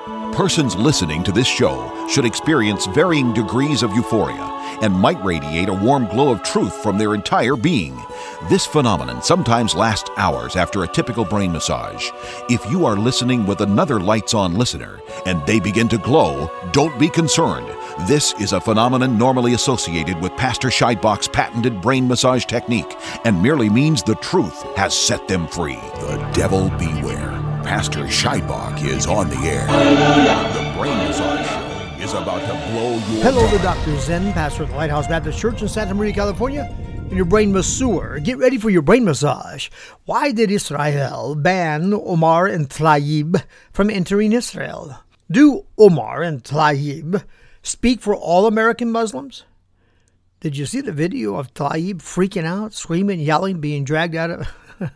Persons listening to this show should experience varying degrees of euphoria and might radiate a warm glow of truth from their entire being. This phenomenon sometimes lasts hours after a typical brain massage. If you are listening with another lights-on listener and they begin to glow, don't be concerned. This is a phenomenon normally associated with Pastor Scheidbach's patented brain massage technique and merely means the truth has set them free. The devil beware. Pastor Scheidbach is on the air. The Brain Massage Show is about to blow your Hello, mind. the Dr. Zen, pastor of the Lighthouse Baptist Church in Santa Maria, California, and your brain masseur. Get ready for your brain massage. Why did Israel ban Omar and Tlaib from entering Israel? Do Omar and Tlaib speak for all American Muslims? Did you see the video of Tlaib freaking out, screaming, yelling, being dragged out of...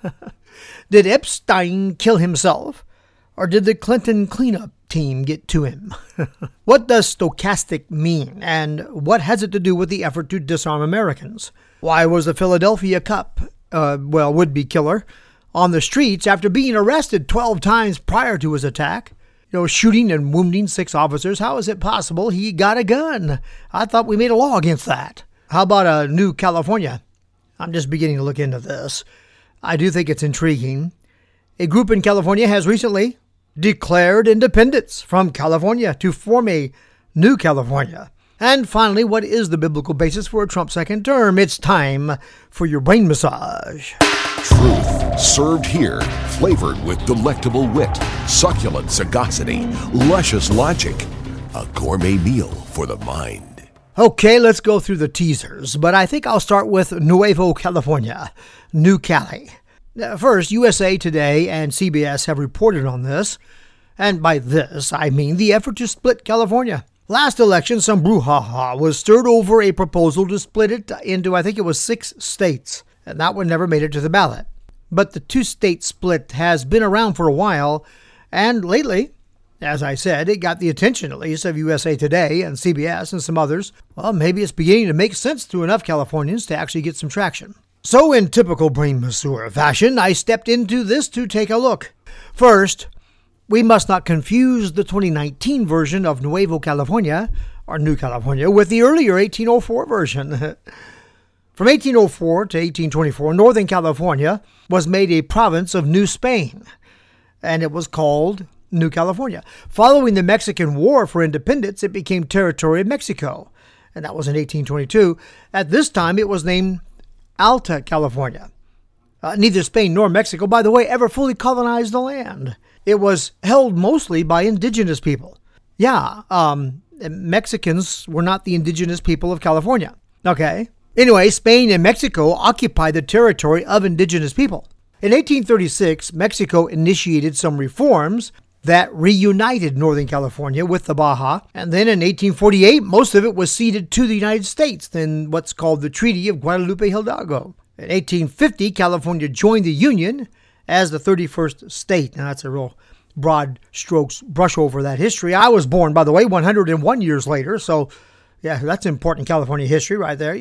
Did Epstein kill himself, or did the Clinton cleanup team get to him? What does stochastic mean, and what has it to do with the effort to disarm Americans? Why was the Philadelphia cop, would-be killer, on the streets after being arrested 12 times prior to his attack? Shooting and wounding 6 officers. How is it possible he got a gun? I thought we made a law against that. How about New California? I'm just beginning to look into this. I do think it's intriguing. A group in California has recently declared independence from California to form a New California. And finally, what is the biblical basis for a Trump second term? It's time for your brain massage. Truth served here, flavored with delectable wit, succulent sagacity, luscious logic. A gourmet meal for the mind. Okay, let's go through the teasers, but I think I'll start with Nuevo California, New Cali. First, USA Today and CBS have reported on this, and by this I mean the effort to split California. Last election, some brouhaha was stirred over a proposal to split it into, I think it was 6 states, and that one never made it to the ballot. But the 2-state split has been around for a while, and lately, as I said, it got the attention, at least, of USA Today and CBS and some others. Well, maybe it's beginning to make sense to enough Californians to actually get some traction. So in typical brain masseur fashion, I stepped into this to take a look. First, we must not confuse the 2019 version of Nuevo California, or New California, with the earlier 1804 version. From 1804 to 1824, Northern California was made a province of New Spain, and it was called New California. Following the Mexican War for Independence, it became territory of Mexico, and that was in 1822. At this time, it was named Alta California. Neither Spain nor Mexico, by the way, ever fully colonized the land. It was held mostly by indigenous people. Mexicans were not the indigenous people of California. Okay. Anyway, Spain and Mexico occupied the territory of indigenous people. In 1836, Mexico initiated some reforms that reunited Northern California with the Baja, and then in 1848, most of it was ceded to the United States in what's called the Treaty of Guadalupe Hidalgo. In 1850, California joined the Union as the 31st state. Now, that's a real broad strokes brush over that history. I was born, by the way, 101 years later, so yeah, that's important California history right there,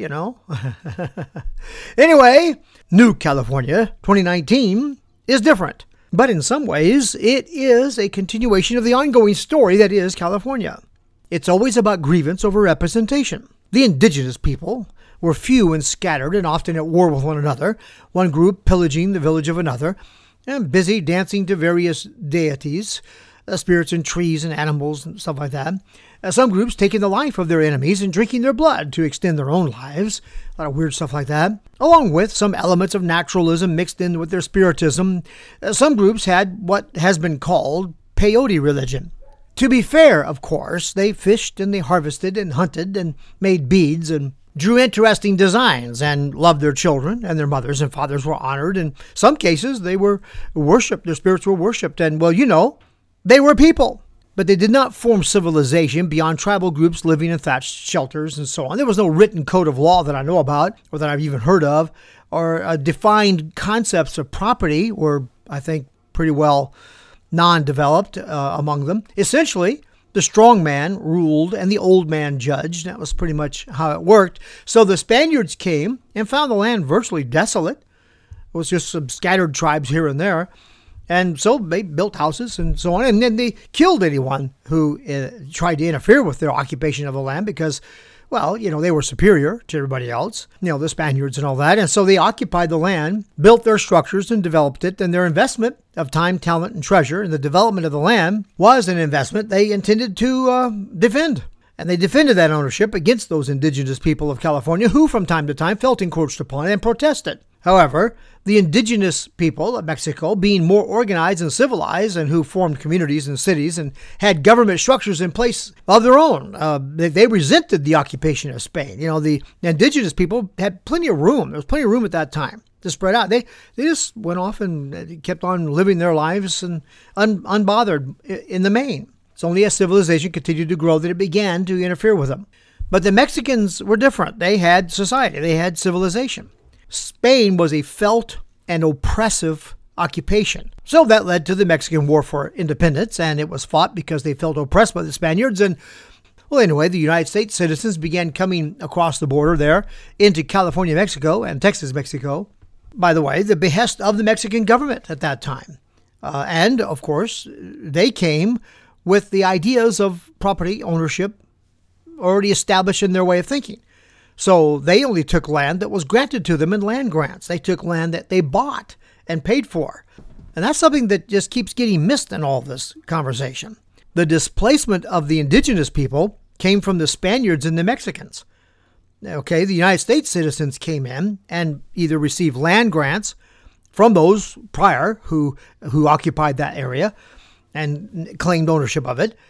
Anyway, New California 2019 is different. But in some ways, it is a continuation of the ongoing story that is California. It's always about grievance over representation. The indigenous people were few and scattered and often at war with one another, one group pillaging the village of another, and busy dancing to various deities, spirits and trees and animals and stuff like that. Some groups taking the life of their enemies and drinking their blood to extend their own lives. A lot of weird stuff like that. Along with some elements of naturalism mixed in with their spiritism. Some groups had what has been called peyote religion. To be fair, of course, they fished and they harvested and hunted and made beads and drew interesting designs and loved their children, and their mothers and fathers were honored. In some cases, they were worshipped, their spirits were worshipped, and, they were people. But they did not form civilization beyond tribal groups living in thatched shelters and so on. There was no written code of law that I know about, or that I've even heard of, or defined concepts of property were, I think, pretty well non-developed among them. Essentially, the strong man ruled and the old man judged. That was pretty much how it worked. So the Spaniards came and found the land virtually desolate. It was just some scattered tribes here and there. And so they built houses and so on. And then they killed anyone who tried to interfere with their occupation of the land because, well, they were superior to everybody else, the Spaniards and all that. And so they occupied the land, built their structures and developed it. And their investment of time, talent, and treasure in the development of the land was an investment they intended to defend. And they defended that ownership against those indigenous people of California who from time to time felt encroached upon and protested. However, the indigenous people of Mexico, being more organized and civilized and who formed communities and cities and had government structures in place of their own, they resented the occupation of Spain. The indigenous people had plenty of room. There was plenty of room at that time to spread out. They just went off and kept on living their lives and unbothered in the main. It's only as civilization continued to grow that it began to interfere with them. But the Mexicans were different. They had society. They had civilization. Spain was a felt and oppressive occupation. So that led to the Mexican War for Independence, and it was fought because they felt oppressed by the Spaniards. And, well, anyway, the United States citizens began coming across the border there into California, Mexico, and Texas, Mexico, by the way, the behest of the Mexican government at that time. And, of course, they came with the ideas of property ownership already established in their way of thinking. So they only took land that was granted to them in land grants. They took land that they bought and paid for. And that's something that just keeps getting missed in all this conversation. The displacement of the indigenous people came from the Spaniards and the Mexicans. Okay, the United States citizens came in and either received land grants from those prior who occupied that area and claimed ownership of it,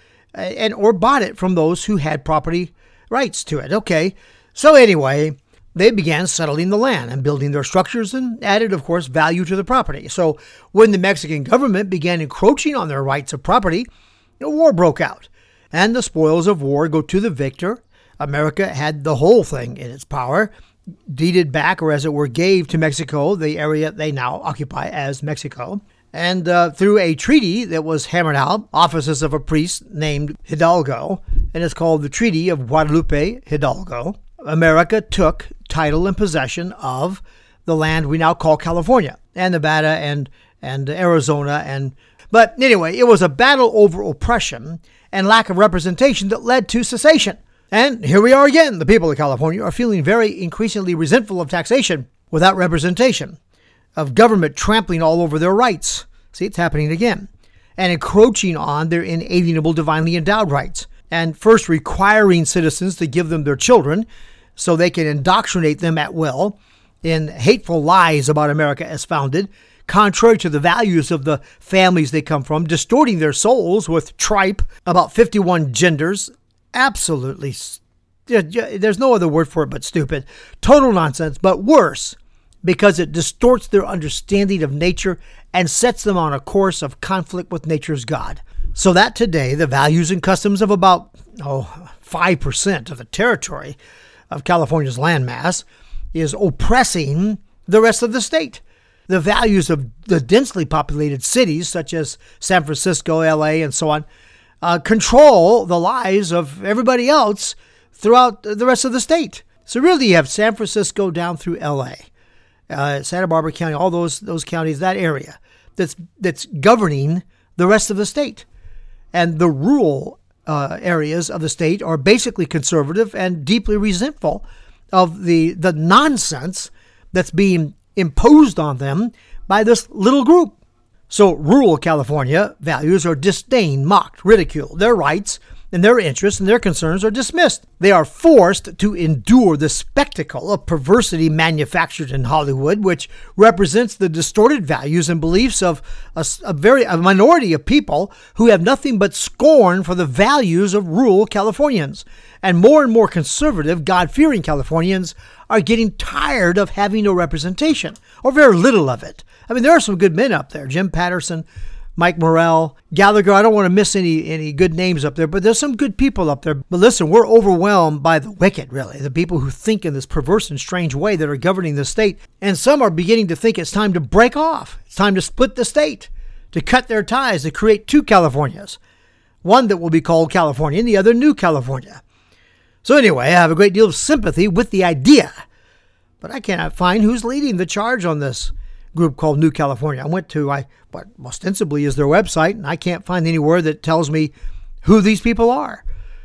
or bought it from those who had property rights to it. Okay. So anyway, they began settling the land and building their structures and added, of course, value to the property. So when the Mexican government began encroaching on their rights of property, a war broke out. And the spoils of war go to the victor. America had the whole thing in its power, deeded back, or as it were, gave to Mexico the area they now occupy as Mexico. And through a treaty that was hammered out, offices of a priest named Hidalgo, and it's called the Treaty of Guadalupe Hidalgo, America took title and possession of the land we now call California and Nevada and Arizona. But anyway, it was a battle over oppression and lack of representation that led to secession. And here we are again. The people of California are feeling very increasingly resentful of taxation without representation, of government trampling all over their rights. See, it's happening again. And encroaching on their inalienable divinely endowed rights. And first requiring citizens to give them their children so they can indoctrinate them at will in hateful lies about America as founded, contrary to the values of the families they come from, distorting their souls with tripe about 51 genders. Absolutely, there's no other word for it but stupid. Total nonsense, but worse, because it distorts their understanding of nature and sets them on a course of conflict with nature's God. So that today, the values and customs of about 5% of the territory of California's landmass is oppressing the rest of the state. The values of the densely populated cities, such as San Francisco, LA, and so on, control the lives of everybody else throughout the rest of the state. So really, you have San Francisco down through LA, Santa Barbara County, all those counties, that area that's governing the rest of the state. And the rural areas of the state are basically conservative and deeply resentful of the nonsense that's being imposed on them by this little group. So rural California values are disdained, mocked, ridiculed. Their rights and their interests and their concerns are dismissed. They are forced to endure the spectacle of perversity manufactured in Hollywood, which represents the distorted values and beliefs of a minority of people who have nothing but scorn for the values of rural Californians. And more conservative, God-fearing Californians are getting tired of having no representation, or very little of it. I mean, there are some good men up there. Jim Patterson, Mike Morrell, Gallagher. I don't want to miss any good names up there, but there's some good people up there. But listen, we're overwhelmed by the wicked, really, the people who think in this perverse and strange way that are governing the state. And some are beginning to think it's time to break off. It's time to split the state, to cut their ties, to create two Californias. One that will be called California and the other New California. So anyway, I have a great deal of sympathy with the idea, but I cannot find who's leading the charge on this. group called New California. I went to what ostensibly is their website, and I can't find anywhere that tells me who these people are.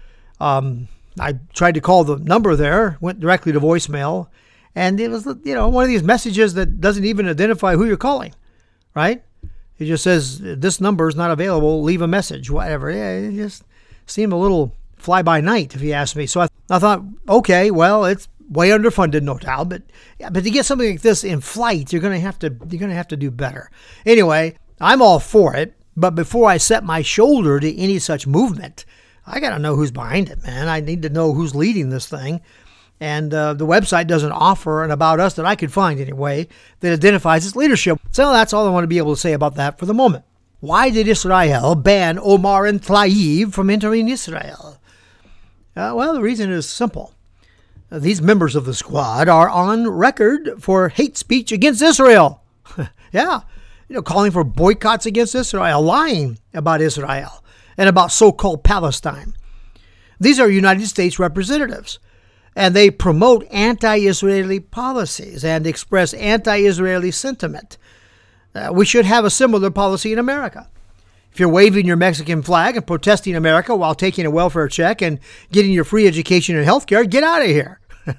I tried to call the number there, went directly to voicemail, and it was, one of these messages that doesn't even identify who you're calling, right? It just says, this number is not available, leave a message, whatever. Yeah, it just seemed a little fly-by-night, if you ask me. So I thought, okay, well, it's way underfunded, no doubt, but to get something like this in flight, you're gonna have to do better. Anyway, I'm all for it, but before I set my shoulder to any such movement, I gotta know who's behind it, man. I need to know who's leading this thing. And the website doesn't offer an about us that I could find anyway that identifies its leadership. So that's all I want to be able to say about that for the moment. Why did Israel ban Omar and Tlaib from entering Israel? Well, the reason is simple. These members of the squad are on record for hate speech against Israel. Yeah, calling for boycotts against Israel, lying about Israel and about so-called Palestine. These are United States representatives, and they promote anti-Israeli policies and express anti-Israeli sentiment. We should have a similar policy in America. If you're waving your Mexican flag and protesting America while taking a welfare check and getting your free education and health care, get out of here.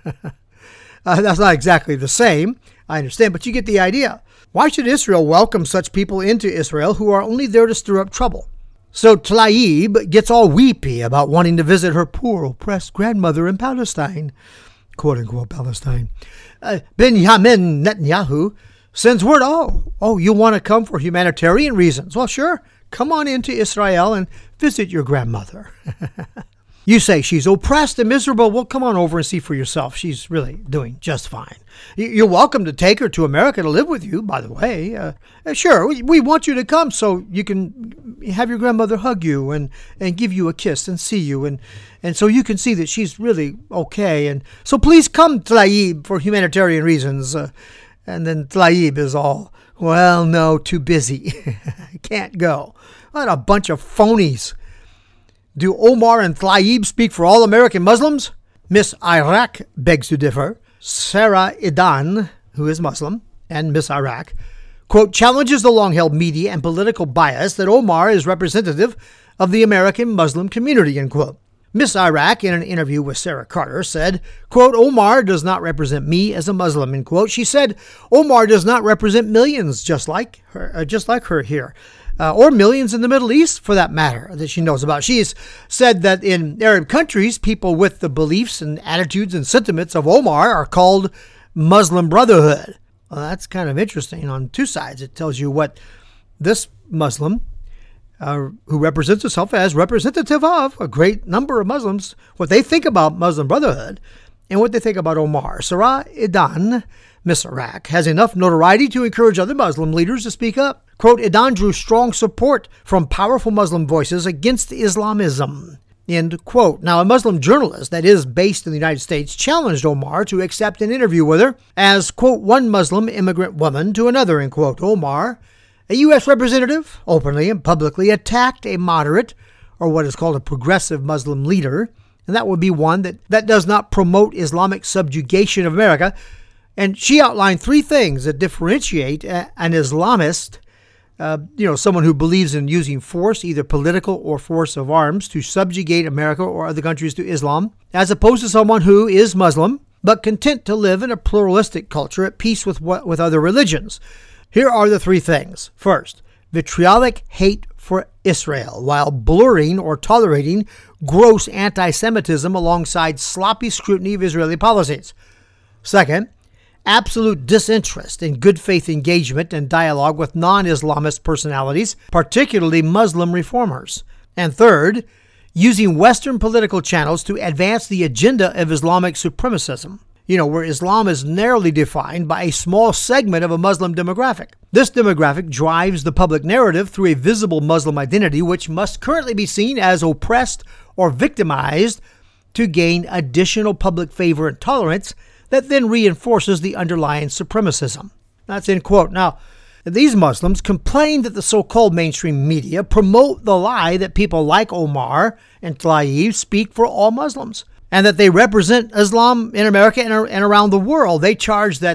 That's not exactly the same, I understand, but you get the idea. Why should Israel welcome such people into Israel who are only there to stir up trouble? So Tlaib gets all weepy about wanting to visit her poor, oppressed grandmother in Palestine, quote-unquote Palestine. Benjamin Netanyahu sends word, you want to come for humanitarian reasons? Well, sure. Come on into Israel and visit your grandmother. You say she's oppressed and miserable. Well, come on over and see for yourself. She's really doing just fine. You're welcome to take her to America to live with you, by the way. Sure, we want you to come so you can have your grandmother hug you and give you a kiss and see you. And so you can see that she's really okay. And so please come, Tlaib, for humanitarian reasons. And then Tlaib is all, well, no, too busy. Can't go. What a bunch of phonies. Do Omar and Tlaib speak for all American Muslims? Miss Iraq begs to differ. Sarah Idan, who is Muslim, and Miss Iraq, quote, challenges the long-held media and political bias that Omar is representative of the American Muslim community, end quote. Miss Iraq, in an interview with Sarah Carter, said, quote, Omar does not represent me as a Muslim, end quote. She said, Omar does not represent millions just like her here. Or millions in the Middle East, for that matter, that she knows about. She has said that in Arab countries, people with the beliefs and attitudes and sentiments of Omar are called Muslim Brotherhood. Well, that's kind of interesting on two sides. It tells you what this Muslim, who represents herself as representative of a great number of Muslims, what they think about Muslim Brotherhood and what they think about Omar. Sarah Idan, Miss Iraq, has enough notoriety to encourage other Muslim leaders to speak up. Quote, Idan drew strong support from powerful Muslim voices against Islamism, end quote. Now, a Muslim journalist that is based in the United States challenged Omar to accept an interview with her as, quote, one Muslim immigrant woman to another, end quote. Omar, a U.S. representative, openly and publicly attacked a moderate, or what is called a progressive Muslim leader, and that would be one that does not promote Islamic subjugation of America. And she outlined three things that differentiate an Islamist, someone who believes in using force, either political or force of arms, to subjugate America or other countries to Islam, as opposed to someone who is Muslim, but content to live in a pluralistic culture at peace with other religions. Here are the three things. First, vitriolic hate for Israel, while blurring or tolerating gross anti-Semitism alongside sloppy scrutiny of Israeli policies. Second, absolute disinterest in good faith engagement and dialogue with non-Islamist personalities, particularly Muslim reformers. And third, using Western political channels to advance the agenda of Islamic supremacism, where Islam is narrowly defined by a small segment of a Muslim demographic. This demographic drives the public narrative through a visible Muslim identity, which must currently be seen as oppressed or victimized to gain additional public favor and tolerance that then reinforces the underlying supremacism. That's end quote. Now, these Muslims complain that the so-called mainstream media promote the lie that people like Omar and Tlaib speak for all Muslims, and that they represent Islam in America and around the world. They charge that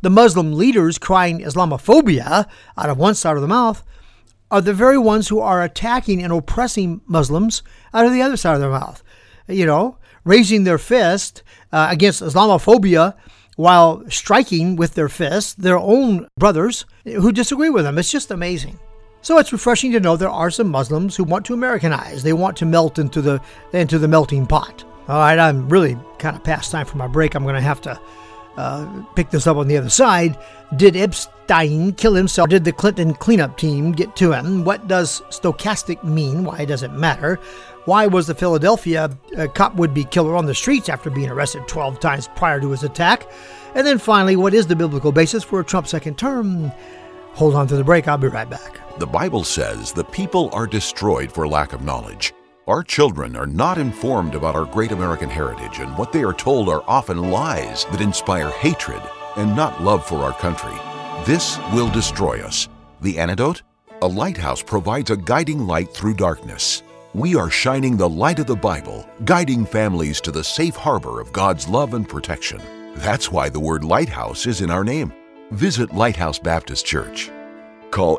The Muslim leaders crying Islamophobia out of one side of the mouth are the very ones who are attacking and oppressing Muslims out of the other side of their mouth. Raising their fist against Islamophobia while striking with their fists their own brothers who disagree with them. It's just amazing. So it's refreshing to know there are some Muslims who want to Americanize. They want to melt into the melting pot. All right, I'm really kind of past time for my break. I'm going to have to pick this up on the other side. Did Epstein kill himself? Did the Clinton cleanup team get to him? What does stochastic mean? Why does it matter? Why was the Philadelphia cop would-be killer on the streets after being arrested 12 times prior to his attack? And then finally, what is the biblical basis for a Trump second term? Hold on to the break. I'll be right back. The Bible says the people are destroyed for lack of knowledge. Our children are not informed about our great American heritage, and what they are told are often lies that inspire hatred and not love for our country. This will destroy us. The antidote? A lighthouse provides a guiding light through darkness. We are shining the light of the Bible, guiding families to the safe harbor of God's love and protection. That's why the word lighthouse is in our name. Visit Lighthouse Baptist Church. Call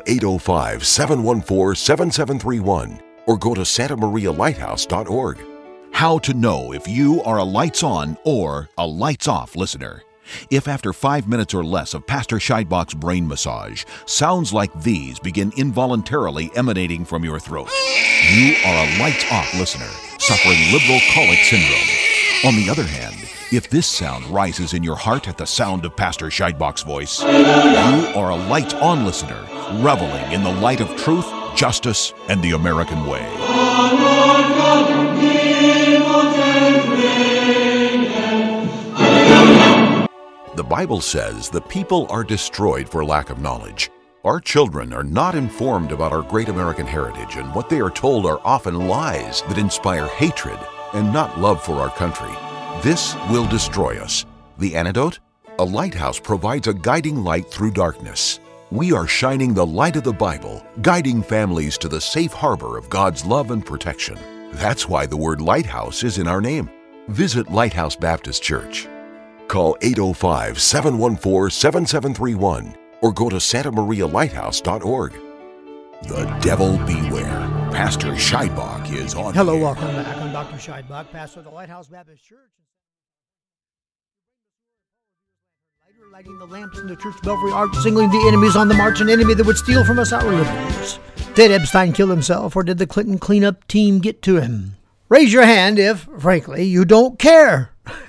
805-714-7731 or go to santamarialighthouse.org. How to know if you are a lights on or a lights off listener. If after 5 minutes or less of Pastor Scheidbach's brain massage, sounds like these begin involuntarily emanating from your throat, you are a lights off listener suffering liberal colic syndrome. On the other hand, if this sound rises in your heart at the sound of Pastor Scheidbach's voice, you are a lights on listener reveling in the light of truth, justice, and the American way. The Bible says the people are destroyed for lack of knowledge. Our children are not informed about our great American heritage, and what they are told are often lies that inspire hatred and not love for our country. This will destroy us. The antidote? A lighthouse provides a guiding light through darkness. We are shining the light of the Bible, guiding families to the safe harbor of God's love and protection. That's why the word lighthouse is in our name. Visit Lighthouse Baptist Church. Call 805-714-7731 or go to santamarialighthouse.org. The devil beware. Pastor Scheidbach is on Hello, the air. welcome back. I'm Dr. Scheidbach, pastor of the Lighthouse Baptist Church. Lighting the lamps in the church belfry arch, singling the enemies on the march, an enemy that would steal from us our liberties. Did Epstein kill himself, or did the Clinton cleanup team get to him? Raise your hand if, frankly, you don't care.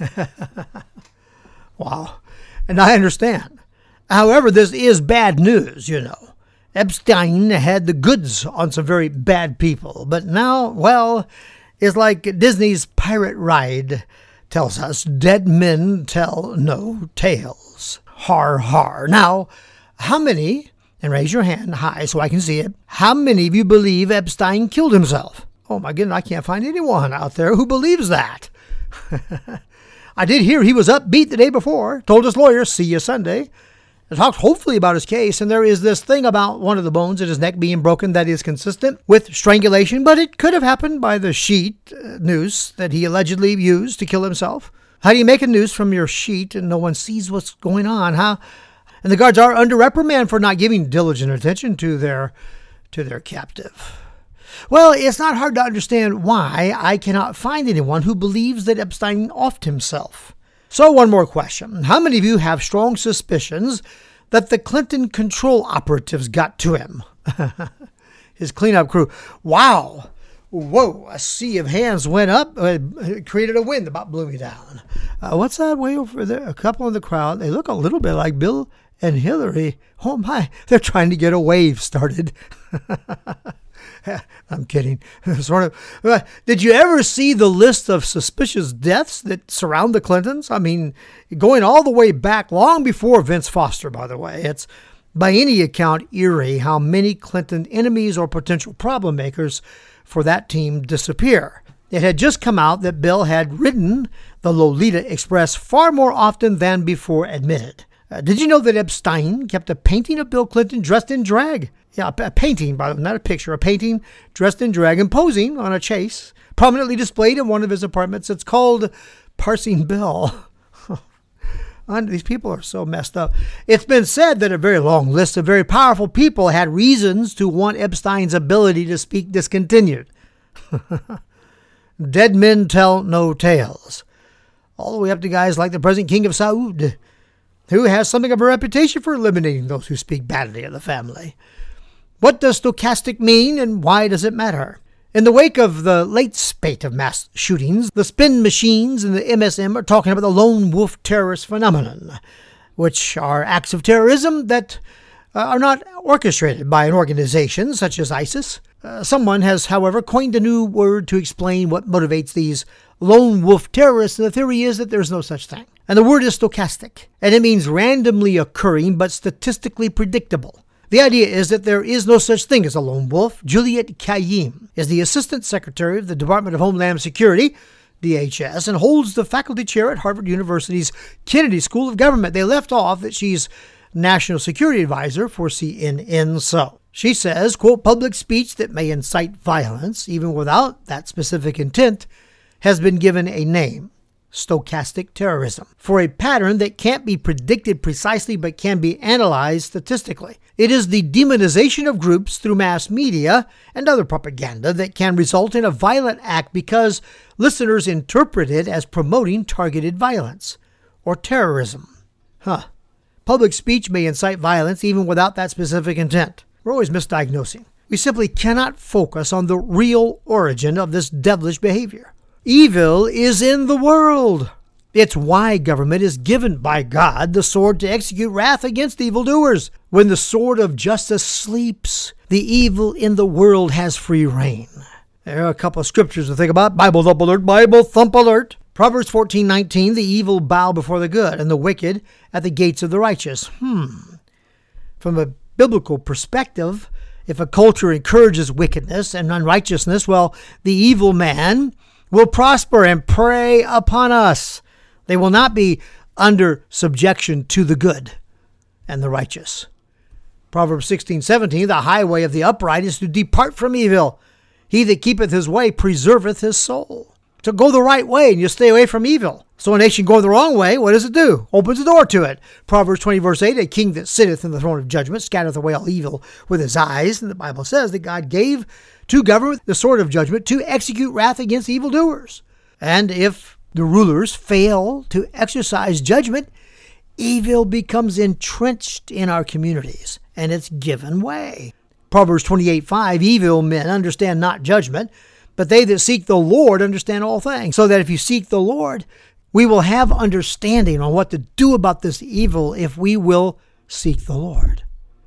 Wow. And I understand. However, this is bad news, Epstein had the goods on some very bad people. But now, well, it's like Disney's Pirate Ride tells us, dead men tell no tales. Har, har. Now, how many, and raise your hand high so I can see it, how many of you believe Epstein killed himself? Oh my goodness, I can't find anyone out there who believes that. I did hear he was upbeat the day before, told his lawyer, see you Sunday, and talked hopefully about his case, and there is this thing about one of the bones in his neck being broken that is consistent with strangulation, but it could have happened by the sheet noose that he allegedly used to kill himself. How do you make a noose from your sheet and no one sees what's going on? How? And the guards are under reprimand for not giving diligent attention to their captive. Well, it's not hard to understand why I cannot find anyone who believes that Epstein offed himself. So one more question. How many of you have strong suspicions that the Clinton control operatives got to him? His cleanup crew. Wow. Whoa, a sea of hands went up, created a wind, about blew me down. What's that way over there? A couple in the crowd. They look a little bit like Bill and Hillary. Oh my, they're trying to get a wave started. I'm kidding. Sort of. Did you ever see the list of suspicious deaths that surround the Clintons? I mean, going all the way back, long before Vince Foster, by the way. It's, by any account, eerie how many Clinton enemies or potential problem makers for that team disappear. It had just come out that Bill had ridden the Lolita Express far more often than before admitted. Did you know that Epstein kept a painting of Bill Clinton dressed in drag? Yeah, a painting, by the way, not a picture, a painting dressed in drag and posing on a chase, prominently displayed in one of his apartments. It's called Parsing Bill. These people are so messed up. It's been said that a very long list of very powerful people had reasons to want Epstein's ability to speak discontinued. Dead men tell no tales. All the way up to guys like the present King of Saud, who has something of a reputation for eliminating those who speak badly of the family. What does stochastic mean, and why does it matter? In the wake of the late spate of mass shootings, the spin machines and the MSM are talking about the lone wolf terrorist phenomenon, which are acts of terrorism that are not orchestrated by an organization such as ISIS. Someone has, however, coined a new word to explain what motivates these lone wolf terrorists, and the theory is that there's no such thing. And the word is stochastic, and it means randomly occurring but statistically predictable. The idea is that there is no such thing as a lone wolf. Juliet Kayyem is the Assistant Secretary of the Department of Homeland Security, DHS, and holds the faculty chair at Harvard University's Kennedy School of Government. They left off that she's National Security Advisor for CNN. So she says, quote, public speech that may incite violence, even without that specific intent, has been given a name. Stochastic terrorism, for a pattern that can't be predicted precisely but can be analyzed statistically. It is the demonization of groups through mass media and other propaganda that can result in a violent act because listeners interpret it as promoting targeted violence or terrorism. Public speech may incite violence even without that specific intent. We're always misdiagnosing. We simply cannot focus on the real origin of this devilish behavior. Evil is in the world. It's why government is given by God the sword to execute wrath against evildoers. When the sword of justice sleeps, the evil in the world has free reign. There are a couple of scriptures to think about. Bible thump alert, Bible thump alert. Proverbs 14:19, the evil bow before the good, and the wicked at the gates of the righteous. From a biblical perspective, if a culture encourages wickedness and unrighteousness, well, the evil man will prosper and prey upon us. They will not be under subjection to the good and the righteous. Proverbs 16:17, the highway of the upright is to depart from evil. He that keepeth his way preserveth his soul. To go the right way and you stay away from evil. So a nation going the wrong way, what does it do? Opens the door to it. Proverbs 20 verse 8, a king that sitteth in the throne of judgment scattereth away all evil with his eyes. And the Bible says that God gave to government the sword of judgment to execute wrath against evildoers. And if the rulers fail to exercise judgment, evil becomes entrenched in our communities and it's given way. Proverbs 28:5, evil men understand not judgment, but they that seek the Lord understand all things. So that if you seek the Lord, we will have understanding on what to do about this evil if we will seek the Lord.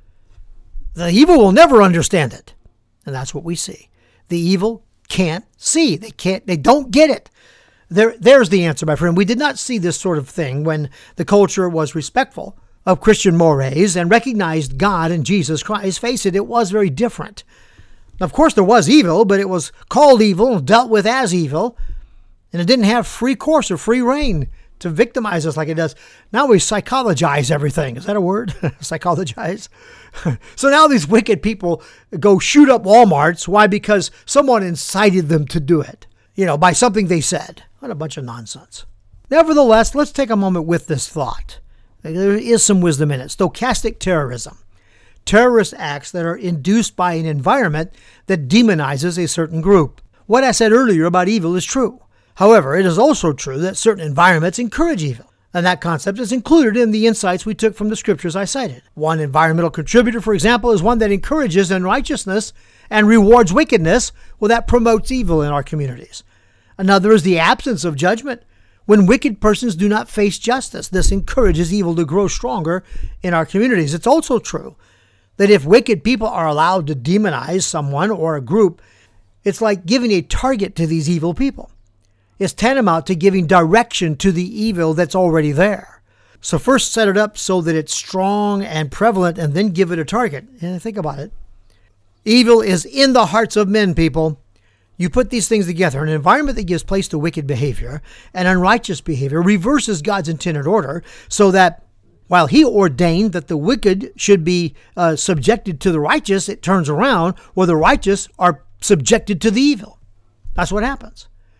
The evil will never understand it. And that's what we see. The evil can't see. They don't get it. There's the answer, my friend. We did not see this sort of thing when the culture was respectful of Christian mores and recognized God and Jesus Christ. Face it, it was very different. Of course, there was evil, but it was called evil, dealt with as evil, and it didn't have free course or free reign to victimize us like it does. Now we psychologize everything. Is that a word? Psychologize? So now these wicked people go shoot up Walmarts. Why? Because someone incited them to do it, by something they said. What a bunch of nonsense. Nevertheless, let's take a moment with this thought. There is some wisdom in it. Stochastic terrorism. Terrorist acts that are induced by an environment that demonizes a certain group. What I said earlier about evil is true. However, it is also true that certain environments encourage evil. And that concept is included in the insights we took from the scriptures I cited. One environmental contributor, for example, is one that encourages unrighteousness and rewards wickedness. Well, that promotes evil in our communities. Another is the absence of judgment. When wicked persons do not face justice, this encourages evil to grow stronger in our communities. It's also true that if wicked people are allowed to demonize someone or a group, it's like giving a target to these evil people. It's tantamount to giving direction to the evil that's already there. So first set it up so that it's strong and prevalent and then give it a target. And think about it. Evil is in the hearts of men, people. You put these things together, an environment that gives place to wicked behavior and unrighteous behavior reverses God's intended order so that while he ordained that the wicked should be subjected to the righteous, it turns around where the righteous are subjected to the evil. That's what happens.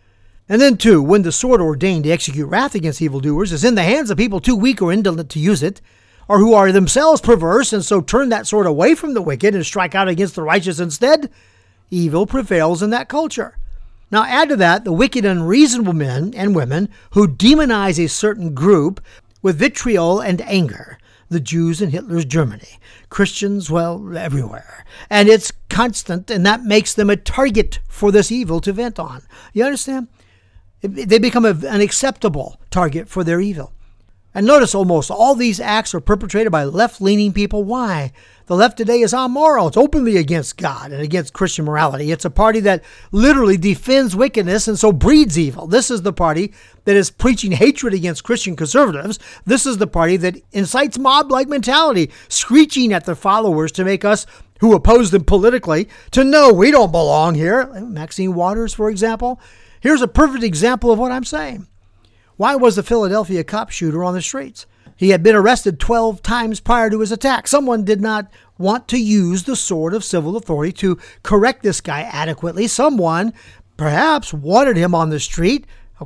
And then 2, when the sword ordained to execute wrath against evildoers is in the hands of people too weak or indolent to use it, or who are themselves perverse and so turn that sword away from the wicked and strike out against the righteous instead, evil prevails in that culture. Now add to that the wicked, unreasonable men and women who demonize a certain group with vitriol and anger. The Jews in Hitler's Germany, Christians, well, everywhere. And it's constant, and that makes them a target for this evil to vent on. You understand? They become an acceptable target for their evil. And notice almost all these acts are perpetrated by left-leaning people. Why? The left today is amoral. It's openly against God and against Christian morality. It's a party that literally defends wickedness and so breeds evil. This is the party that is preaching hatred against Christian conservatives. This is the party that incites mob-like mentality, screeching at their followers to make us, who oppose them politically, to know we don't belong here. Maxine Waters, for example. Here's a perfect example of what I'm saying. Why was the Philadelphia cop shooter on the streets? He had been arrested 12 times prior to his attack. Someone did not want to use the sword of civil authority to correct this guy adequately. Someone perhaps wanted him on the street,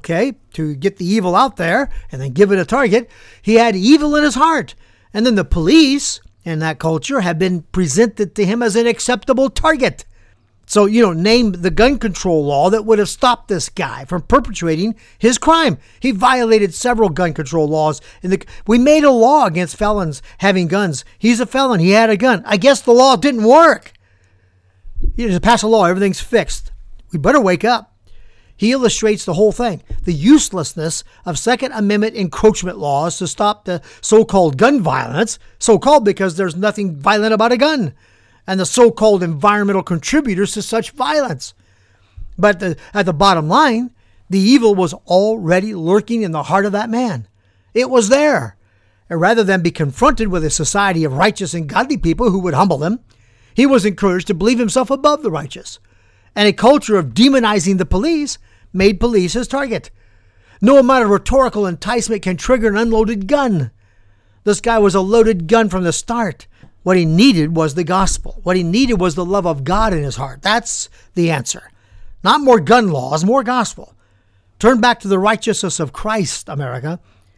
to get the evil out there and then give it a target. He had evil in his heart. And then the police in that culture have been presented to him as an acceptable target. So, name the gun control law that would have stopped this guy from perpetrating his crime. He violated several gun control laws. We made a law against felons having guns. He's a felon. He had a gun. I guess the law didn't work. You just pass a law. Everything's fixed. We better wake up. He illustrates the whole thing. The uselessness of Second Amendment encroachment laws to stop the so-called gun violence. So-called because there's nothing violent about a gun. And the so-called environmental contributors to such violence. But at the bottom line, the evil was already lurking in the heart of that man. It was there. And rather than be confronted with a society of righteous and godly people who would humble him, he was encouraged to believe himself above the righteous. And a culture of demonizing the police made police his target. No amount of rhetorical enticement can trigger an unloaded gun. This guy was a loaded gun from the start. What he needed was the gospel. What he needed was the love of God in his heart. That's the answer. Not more gun laws, more gospel. Turn back to the righteousness of Christ, America.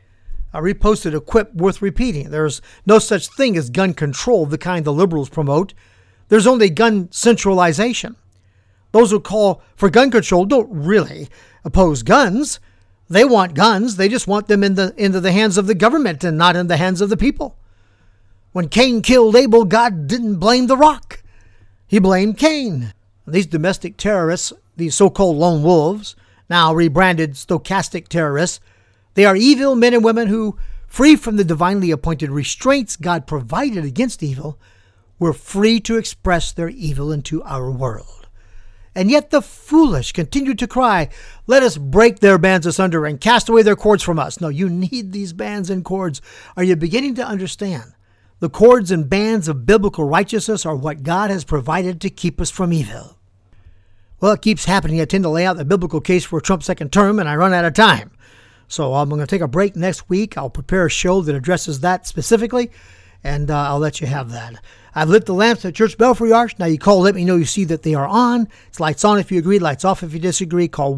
I reposted a quip worth repeating. There's no such thing as gun control, the kind the liberals promote. There's only gun centralization. Those who call for gun control don't really oppose guns. They want guns. They just want them into the hands of the government and not in the hands of the people. When Cain killed Abel, God didn't blame the rock. He blamed Cain. These domestic terrorists, these so-called lone wolves, now rebranded stochastic terrorists, they are evil men and women who, free from the divinely appointed restraints God provided against evil, were free to express their evil into our world. And yet the foolish continue to cry, let us break their bands asunder and cast away their cords from us. No, you need these bands and cords. Are you beginning to understand? The cords and bands of biblical righteousness are what God has provided to keep us from evil. Well, it keeps happening. I tend to lay out the biblical case for Trump's second term, and I run out of time. So I'm going to take a break next week. I'll prepare a show that addresses that specifically, and I'll let you have that. I've lit the lamps at Church Belfry Arch. Now you call, let me know you see that they are on. It's lights on if you agree, lights off if you disagree. Call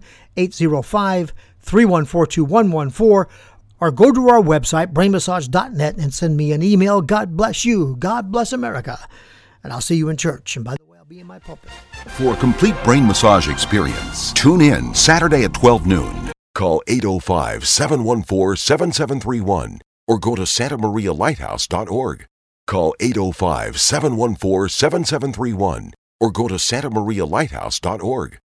1-805-314-2114. Or go to our website, brainmassage.net, and send me an email. God bless you. God bless America. And I'll see you in church. And by the way, I'll be in my pulpit. For a complete brain massage experience, tune in Saturday at 12 noon. Call 805-714-7731 or go to santamarialighthouse.org. Call 805-714-7731 or go to santamarialighthouse.org.